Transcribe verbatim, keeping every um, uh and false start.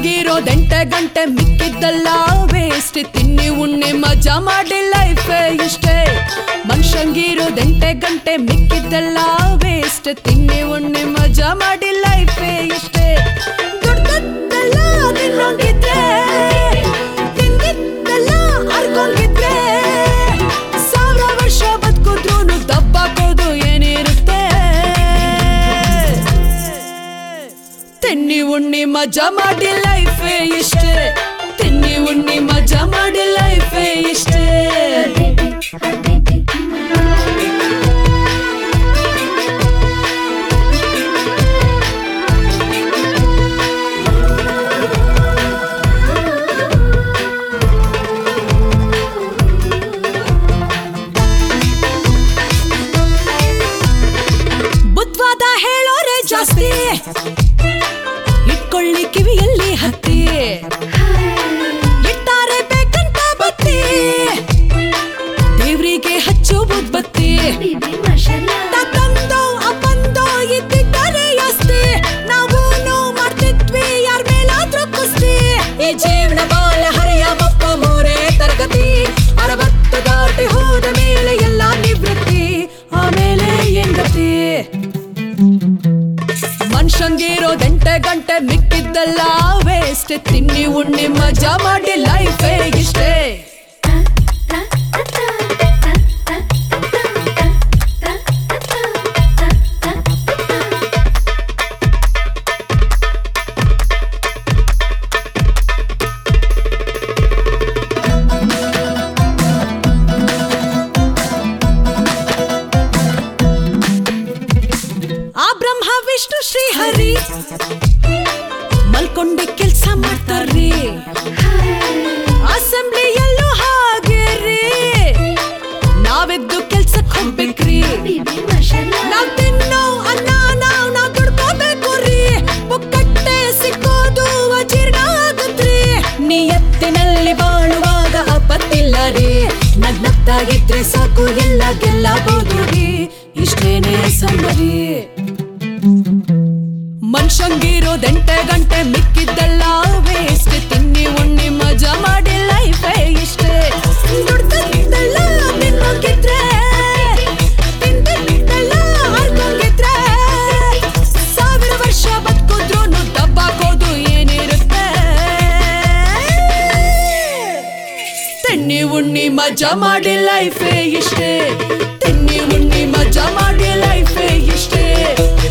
ಮನ್ಷಂಗಿರೋದೆಂಟೆ ಗಂಟೆ ಮಿಕ್ಕಿದ್ದಲ್ಲ ವೇಸ್ಟ್ ತಿನ್ನಿ ಉಣ್ಣೆ ಮಜಾ ಮಾಡಿ ಲೈಫ್ ಇಷ್ಟೇ ಮನ್ಷಂಗಿರೋದೆಂಟೆ ಗಂಟೆ ಮಿಕ್ಕಿದ್ದಲ್ಲ ವೇಸ್ಟ್ ತಿನ್ನಿ ಉಣ್ಣೆ ಮಜಾ ಮಾಡಿ ಲೈಫ್ ಇಷ್ಟೇ ದುಡ್ದದ್ದೆಲ್ಲ ತಿನ್ನೋಂಗಿದ್ರೆ ತಿಂದಿದ್ದೆಲ್ಲ ಅರ್ಕೊಂಗಿದ್ರೆ ಸಾವಿರ ವರ್ಷ ಬದುಕಿದ್ರೂ ದಬ್ಬಾಕೋದು ಏನಿರುತ್ತೆ ತಿನ್ನಿ ಉಣ್ಣಿ ಮಜಾ ಮಾಡಿ ಲೈಫ್ ಇಷ್ಟೇ ತಿನ್ನಿ ಉಣ್ಣಿ ಮಜಾ ಮಾಡಿ ಲೈಫ್ ಇಷ್ಟೇ ಬುದ್ಧವಾದ ಹೇಳೋರೆ ಜಾಸ್ತಿ ಇಟ್ಕೊಳ್ಳಿ ಕಿವಿಯಲ್ಲಿ ಹತ್ತಿ ಇಟ್ಟಾರೆ ಬೇಕಂತ ಬತ್ತಿ ದೇವ್ರಿಗೆ ಹಚ್ಚು ಬುದ್ಬತ್ತಿ ತಂದೋ ಅಪ್ಪಂದೋ ಇದ್ದಿದ್ದಾರೆ ಆಸ್ತಿ ನಾವೂನು ಮಾಡ್ತಿದ್ವಿ ಯಾರ ಮೇಲಾದ್ರೂ ಕುಸ್ತಿ ಈ ಜೀವನ ಬಾಲ ಹರಿಯ ಬಪ್ಪ ಮೂರೇ ತರಗತಿ ಅರವತ್ತು ದಾಟಿ ಹೋದ ಮೇಲೆ ಎಲ್ಲ ನಿವೃತ್ತಿ ಆಮೇಲೆ ಏನ್ ಗತಿ ಮನ್ಷಂಗಿರೋದೆಂಟೆ ಗಂಟೆ ಮಿಕ್ಕಿದ್ದಲ್ಲ ವೇಸ್ಟ್ ತಿನ್ನಿ ಉಣ್ಣಿ ಮಜಾ ಮಾಡಿ ಲೈಫ್ ಇಷ್ಟೇ ಆ ಬ್ರಹ್ಮ ವಿಷ್ಣು ಶ್ರೀಹರಿ ಮಲ್ಕೊಂಡೆ ಕೆಲ್ಸ ಮಾಡ್ತಾರ್ರಿ ಅಸೆಂಬ್ಲಿಯಲ್ಲೂ ಹಾಗೆ ರೀ ನಾವೆದ್ದು ಕೆಲ್ಸಕ್ ಹೋಗ್ಬೇಕ್ರಿ ನಾವ್ ತಿನ್ನೋ ಅನ್ನ ನಾವ್ ನಾವ್ ದುಡ್ಕೋಬೇಕು ರೀ ಪುಕ್ಕಟ್ಟೆ ಸಿಕ್ಕೋದು ಅಜೀರ್ಣ ಆಗತ್ರಿ ನಿಯತ್ತಿನಲ್ಲಿ ಬಾಳುವಾಗ ಆಪತ್ತಿಲ್ಲ ರೀ ನಗ್ನಗ್ತಾಗಿದ್ರೆ ಸಾಕು ಎಲ್ಲ ಗೆಲ್ಲಬಹುದು ರೀ ಇಷ್ಟೇನೆ ಸಂಬರಿ ಮನ್ಷಂಗಿರೋದೆಂಟೆ ಗಂಟೆ ಮಿಕ್ಕಿದ್ದಲ್ಲ ವೇಸ್ಟ್ ತಿನ್ನಿ ಉಣ್ಣಿ ಮಜಾ ಮಾಡಿ ಲೈಫ್ ಇಷ್ಟೇ ದುಡ್ದದ್ದೆಲ್ಲ ತಿನ್ನೋಗಿದ್ರೆ ತಿಂದಿದ್ದೆಲ್ಲ ಅರ್ಕೊಂಗಿದ್ರೆ ಸಾವಿರ ವರ್ಷ ಬದುಕಿದ್ರೂ ದಬ್ಬಾಕೋದು ಏನಿರುತ್ತೆ ತಿನ್ನಿ ಉಣ್ಣಿ ಮಜಾ ಮಾಡಿ ಲೈಫ್ ಇಷ್ಟೇ ತಿನ್ನಿ ಉಣ್ಣಿ ಮಜಾ ಮಾಡಿ ಲೈಫ್ ಇಷ್ಟೇ